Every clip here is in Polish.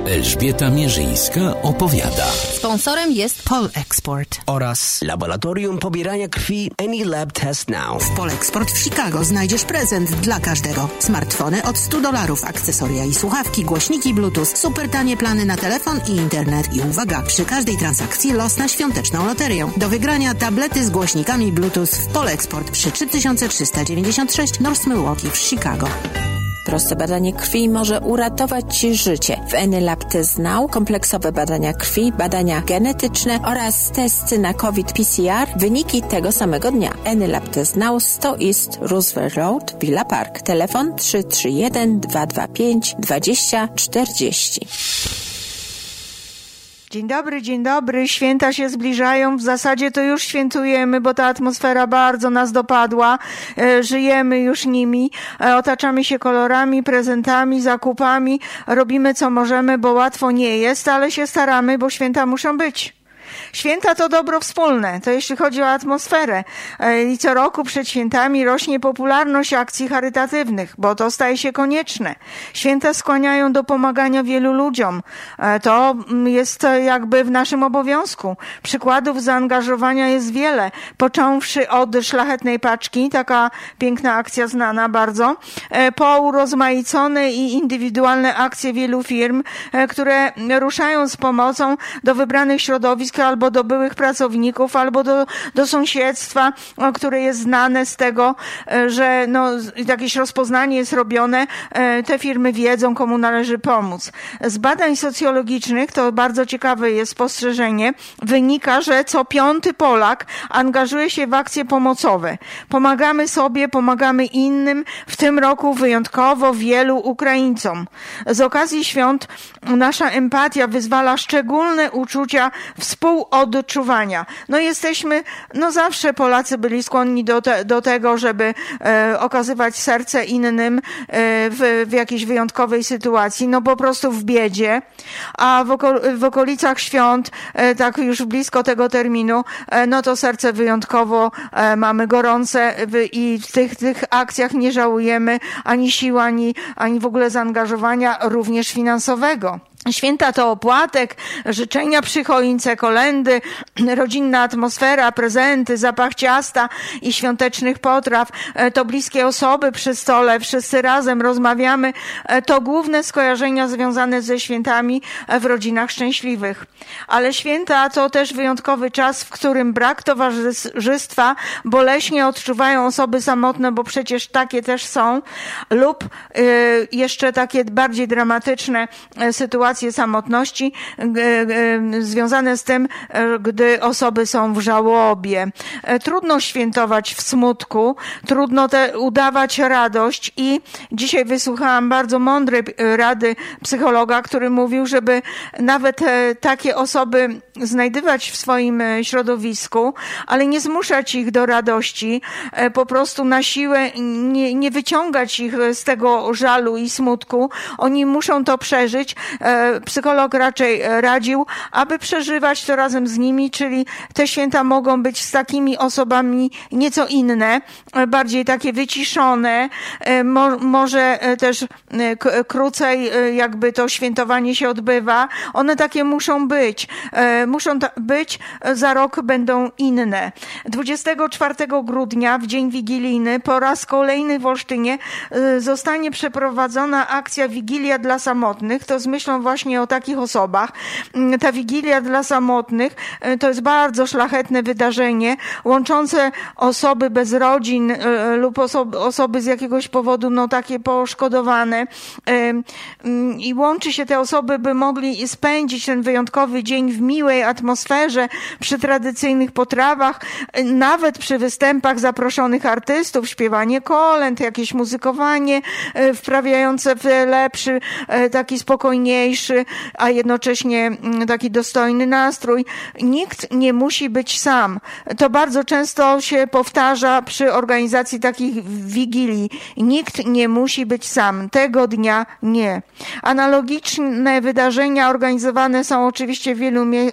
Elżbieta Mierzyńska opowiada. Sponsorem jest Polexport oraz Laboratorium Pobierania Krwi Any Lab Test Now. W Polexport w Chicago znajdziesz prezent dla każdego. Smartfony od $100, akcesoria i słuchawki, głośniki Bluetooth, super tanie plany na telefon i internet. I uwaga, przy każdej transakcji los na świąteczną loterię. Do wygrania tablety z głośnikami Bluetooth w Polexport przy 3396 North Milwaukee w Chicago. Proste badanie krwi może uratować Ci życie. W Any Lab Test Now kompleksowe badania krwi, badania genetyczne oraz testy na COVID-PCR, wyniki tego samego dnia. Any Lab Test Now 100 East Roosevelt Road, Villa Park. Telefon 331 225 2040. Dzień dobry. Święta się zbliżają. W zasadzie to już świętujemy, bo ta atmosfera bardzo nas dopadła. Żyjemy już nimi. Otaczamy się kolorami, prezentami, zakupami. Robimy co możemy, bo łatwo nie jest, ale się staramy, bo święta muszą być. Święta to dobro wspólne, to jeśli chodzi o atmosferę. I co roku przed świętami rośnie popularność akcji charytatywnych, bo to staje się konieczne. Święta skłaniają do pomagania wielu ludziom. To jest jakby w naszym obowiązku. Przykładów zaangażowania jest wiele, począwszy od szlachetnej paczki, taka piękna akcja znana bardzo, po urozmaicone i indywidualne akcje wielu firm, które ruszają z pomocą do wybranych środowisk albo do byłych pracowników, albo do sąsiedztwa, które jest znane z tego, że jakieś rozpoznanie jest robione, te firmy wiedzą, komu należy pomóc. Z badań socjologicznych, to bardzo ciekawe jest spostrzeżenie, wynika, że co 5. Polak angażuje się w akcje pomocowe. Pomagamy sobie, pomagamy innym, w tym roku wyjątkowo wielu Ukraińcom. Z okazji świąt nasza empatia wyzwala szczególne uczucia współodczuwania. Jesteśmy, zawsze Polacy byli skłonni do tego, żeby okazywać serce innym w jakiejś wyjątkowej sytuacji, po prostu w biedzie, a w okolicach świąt, tak już blisko tego terminu, to serce wyjątkowo mamy gorące i w tych akcjach nie żałujemy ani sił, ani w ogóle zaangażowania, również finansowego. Święta to opłatek, życzenia przy choince, kolędy, rodzinna atmosfera, prezenty, zapach ciasta i świątecznych potraw. To bliskie osoby przy stole, wszyscy razem rozmawiamy. To główne skojarzenia związane ze świętami w rodzinach szczęśliwych. Ale święta to też wyjątkowy czas, w którym brak towarzystwa boleśnie odczuwają osoby samotne, bo przecież takie też są, lub jeszcze takie bardziej dramatyczne sytuacje samotności związane z tym, gdy osoby są w żałobie. Trudno świętować w smutku, trudno udawać radość i dzisiaj wysłuchałam bardzo mądrej rady psychologa, który mówił, żeby nawet takie osoby znajdywać w swoim środowisku, ale nie zmuszać ich do radości, po prostu na siłę nie wyciągać ich z tego żalu i smutku. Oni muszą to przeżyć. Psycholog raczej radził, aby przeżywać to razem z nimi, czyli te święta mogą być z takimi osobami nieco inne, bardziej takie wyciszone, może też krócej jakby to świętowanie się odbywa. One takie muszą być. Za rok będą inne. 24 grudnia, w dzień wigilijny, po raz kolejny w Olsztynie zostanie przeprowadzona akcja Wigilia dla Samotnych. To z myślą właśnie o takich osobach. Ta Wigilia dla Samotnych to jest bardzo szlachetne wydarzenie, łączące osoby bez rodzin lub osoby z jakiegoś powodu takie poszkodowane i łączy się te osoby, by mogli spędzić ten wyjątkowy dzień w miłej atmosferze, przy tradycyjnych potrawach, nawet przy występach zaproszonych artystów, śpiewanie kolęd, jakieś muzykowanie wprawiające w lepszy, taki spokojniejszy, a jednocześnie taki dostojny nastrój. Nikt nie musi być sam. To bardzo często się powtarza przy organizacji takich wigilii. Nikt nie musi być sam. Tego dnia nie. Analogiczne wydarzenia organizowane są oczywiście w wielu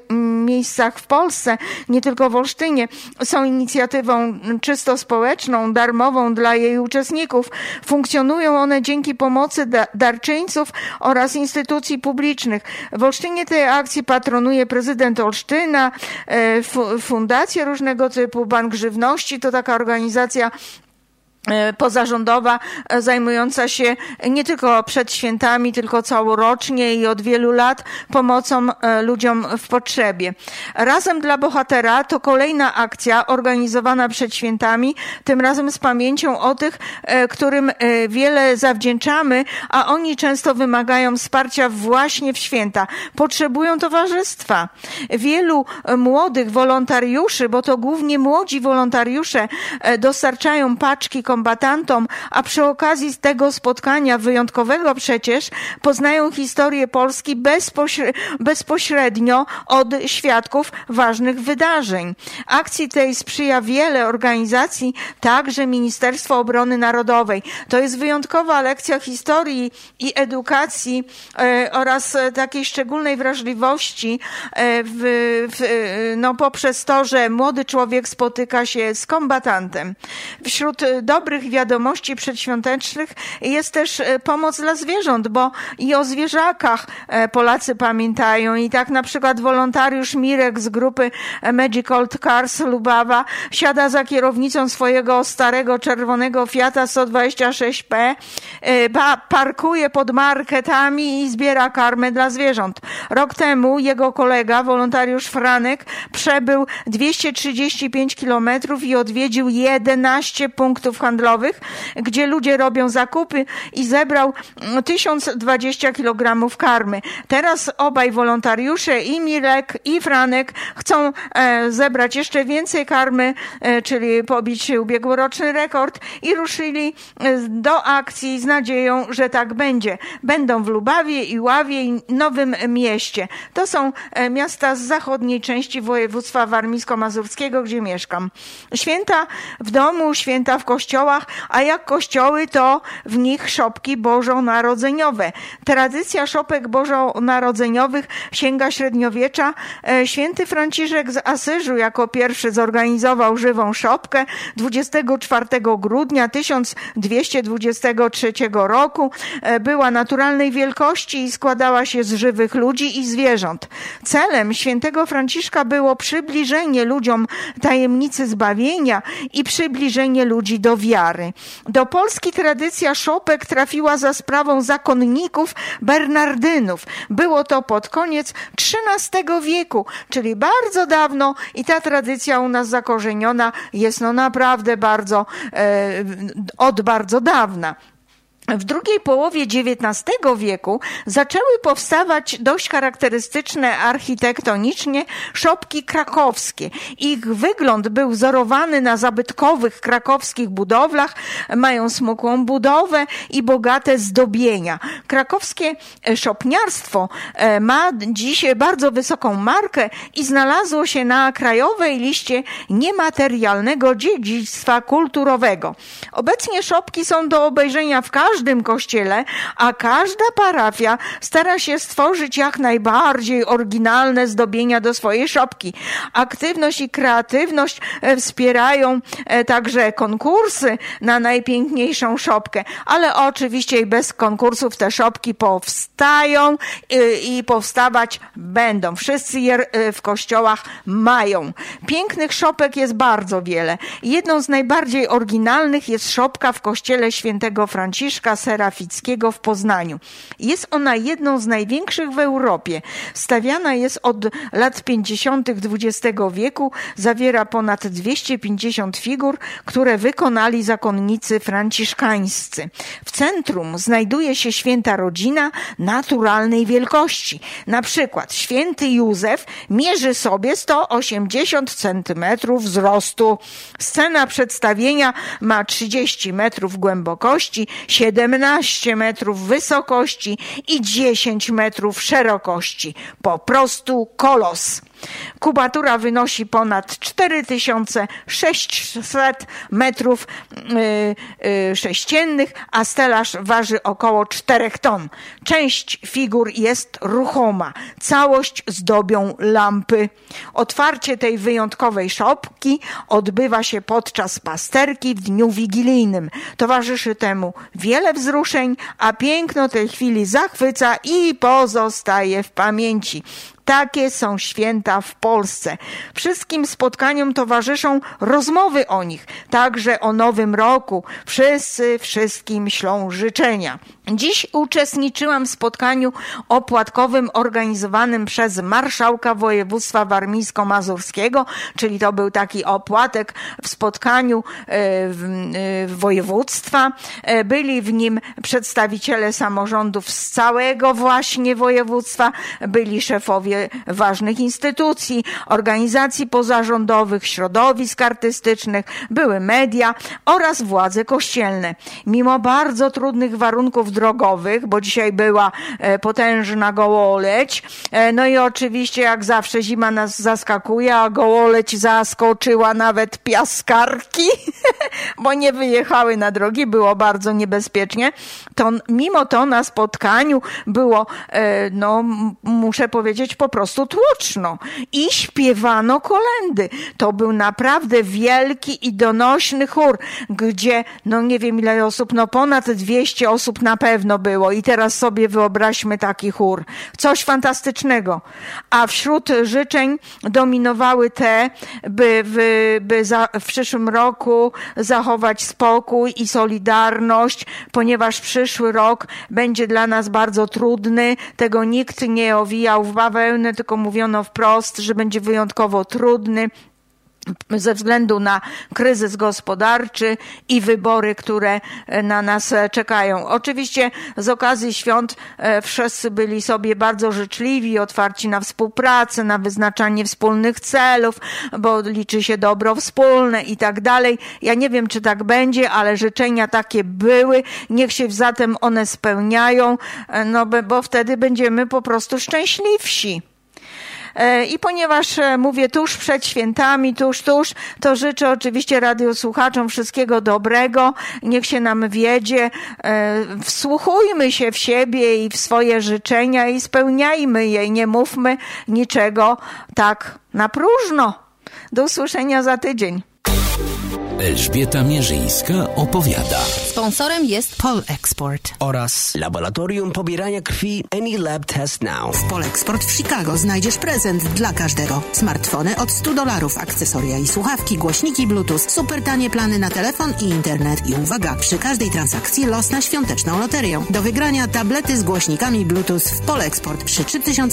miejscach w Polsce, nie tylko w Olsztynie, są inicjatywą czysto społeczną, darmową dla jej uczestników. Funkcjonują one dzięki pomocy darczyńców oraz instytucji publicznych. W Olsztynie tej akcji patronuje prezydent Olsztyna, fundacje różnego typu, Bank Żywności, to taka organizacja pozarządowa zajmująca się nie tylko przed świętami, tylko całorocznie i od wielu lat pomocą ludziom w potrzebie. Razem dla bohatera to kolejna akcja organizowana przed świętami, tym razem z pamięcią o tych, którym wiele zawdzięczamy, a oni często wymagają wsparcia właśnie w święta. Potrzebują towarzystwa. Wielu młodych wolontariuszy, bo to głównie młodzi wolontariusze dostarczają paczki kombatantom, a przy okazji tego spotkania wyjątkowego przecież poznają historię Polski bezpośrednio od świadków ważnych wydarzeń. Akcji tej sprzyja wiele organizacji, także Ministerstwo Obrony Narodowej. To jest wyjątkowa lekcja historii i edukacji oraz takiej szczególnej wrażliwości poprzez to, że młody człowiek spotyka się z kombatantem. Wśród dobrych wiadomości przedświątecznych jest też pomoc dla zwierząt, bo i o zwierzakach Polacy pamiętają i tak na przykład wolontariusz Mirek z grupy Magic Old Cars Lubawa siada za kierownicą swojego starego czerwonego Fiata 126P, parkuje pod marketami i zbiera karmę dla zwierząt. Rok temu jego kolega, wolontariusz Franek, przebył 235 kilometrów i odwiedził 11 punktów handlowych, gdzie ludzie robią zakupy i zebrał 1020 kg karmy. Teraz obaj wolontariusze, i Mirek, i Franek, chcą zebrać jeszcze więcej karmy, czyli pobić ubiegłoroczny rekord i ruszyli do akcji z nadzieją, że tak będzie. Będą w Lubawie, Iławie i Nowym Mieście. To są miasta z zachodniej części województwa warmińsko-mazurskiego, gdzie mieszkam. Święta w domu, święta w kościołach, a jak kościoły, to w nich szopki bożonarodzeniowe. Tradycja szopek bożonarodzeniowych sięga średniowiecza. Święty Franciszek z Asyżu jako pierwszy zorganizował żywą szopkę 24 grudnia 1223 roku. Była naturalnej wielkości i składała się z żywych ludzi i zwierząt. Celem świętego Franciszka było przybliżenie ludziom tajemnicy zbawienia i przybliżenie ludzi do wiary. Do Polski tradycja szopek trafiła za sprawą zakonników bernardynów. Było to pod koniec XIII wieku, czyli bardzo dawno i ta tradycja u nas zakorzeniona jest naprawdę od bardzo dawna. W drugiej połowie XIX wieku zaczęły powstawać dość charakterystyczne architektonicznie szopki krakowskie. Ich wygląd był wzorowany na zabytkowych krakowskich budowlach, mają smukłą budowę i bogate zdobienia. Krakowskie szopniarstwo ma dziś bardzo wysoką markę i znalazło się na krajowej liście niematerialnego dziedzictwa kulturowego. Obecnie szopki są do obejrzenia w każdym kościele, a każda parafia stara się stworzyć jak najbardziej oryginalne zdobienia do swojej szopki. Aktywność i kreatywność wspierają także konkursy na najpiękniejszą szopkę, ale oczywiście i bez konkursów te szopki powstają i powstawać będą. Wszyscy je w kościołach mają. Pięknych szopek jest bardzo wiele. Jedną z najbardziej oryginalnych jest szopka w kościele świętego Franciszka Serafickiego w Poznaniu. Jest ona jedną z największych w Europie. Stawiana jest od lat 50. XX wieku. Zawiera ponad 250 figur, które wykonali zakonnicy franciszkańscy. W centrum znajduje się święta rodzina naturalnej wielkości. Na przykład święty Józef mierzy sobie 180 cm wzrostu. Scena przedstawienia ma 30 metrów głębokości, 17 metrów wysokości i 10 metrów szerokości. Po prostu kolos. Kubatura wynosi ponad 4600 metrów sześciennych, a stelaż waży około 4 ton. Część figur jest ruchoma. Całość zdobią lampy. Otwarcie tej wyjątkowej szopki odbywa się podczas pasterki w dniu wigilijnym. Towarzyszy temu wiele wzruszeń, a piękno tej chwili zachwyca i pozostaje w pamięci. Takie są święta w Polsce. Wszystkim spotkaniom towarzyszą rozmowy o nich, także o Nowym Roku. Wszyscy wszystkim ślą życzenia. Dziś uczestniczyłam w spotkaniu opłatkowym organizowanym przez marszałka województwa warmińsko-mazurskiego, czyli to był taki opłatek w spotkaniu województwa. Byli w nim przedstawiciele samorządów z całego właśnie województwa, byli szefowie ważnych instytucji, organizacji pozarządowych, środowisk artystycznych, były media oraz władze kościelne. Mimo bardzo trudnych warunków drogowych, bo dzisiaj była potężna gołoleć, no i oczywiście jak zawsze zima nas zaskakuje, a gołoleć zaskoczyła nawet piaskarki, bo nie wyjechały na drogi, było bardzo niebezpiecznie. To mimo to na spotkaniu było, no muszę powiedzieć, po prostu tłoczno i śpiewano kolędy. To był naprawdę wielki i donośny chór, gdzie, no nie wiem ile osób, no ponad 200 osób na pewno było i teraz sobie wyobraźmy taki chór. Coś fantastycznego. A wśród życzeń dominowały te, by w przyszłym roku zachować spokój i solidarność, ponieważ przyszły rok będzie dla nas bardzo trudny. Tego nikt nie owijał w bawełnę, tylko mówiono wprost, że będzie wyjątkowo trudny ze względu na kryzys gospodarczy i wybory, które na nas czekają. Oczywiście z okazji świąt wszyscy byli sobie bardzo życzliwi, otwarci na współpracę, na wyznaczanie wspólnych celów, bo liczy się dobro wspólne i tak dalej. Ja nie wiem, czy tak będzie, ale życzenia takie były. Niech się zatem one spełniają, no bo wtedy będziemy po prostu szczęśliwsi. I ponieważ mówię tuż przed świętami, to życzę oczywiście radiosłuchaczom wszystkiego dobrego. Niech się nam wiedzie. Wsłuchujmy się w siebie i w swoje życzenia i spełniajmy je. Nie mówmy niczego tak na próżno. Do usłyszenia za tydzień. Elżbieta Mierzyńska opowiada. Sponsorem jest Polexport oraz Laboratorium Pobierania Krwi AnyLab Test Now. W Polexport w Chicago znajdziesz prezent dla każdego. Smartfony od $100, akcesoria i słuchawki, głośniki Bluetooth, super tanie plany na telefon i internet i uwaga, przy każdej transakcji los na świąteczną loterię. Do wygrania tablety z głośnikami Bluetooth w Polexport przy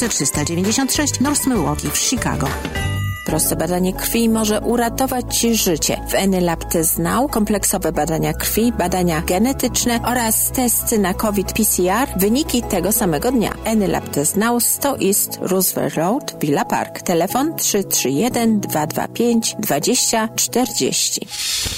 3396 North Milwaukee w Chicago. Proste badanie krwi może uratować Ci życie. W AnyLab Test Now kompleksowe badania krwi, badania genetyczne oraz testy na COVID-PCR, wyniki tego samego dnia. AnyLab Test Now 100 East Roosevelt Road, Villa Park. Telefon 331 225 20 40.